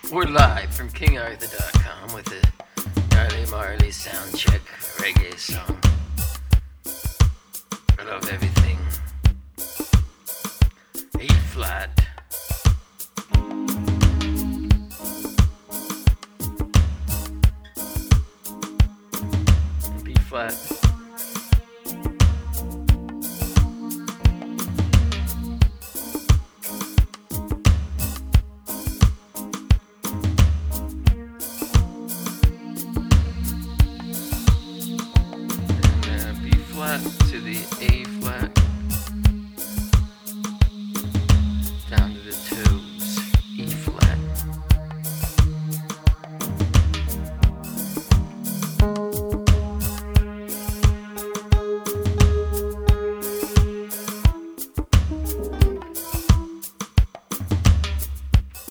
We're live from KingArthur.com with a Gnarly Marley sound check reggae song. I love everything. E flat. B flat.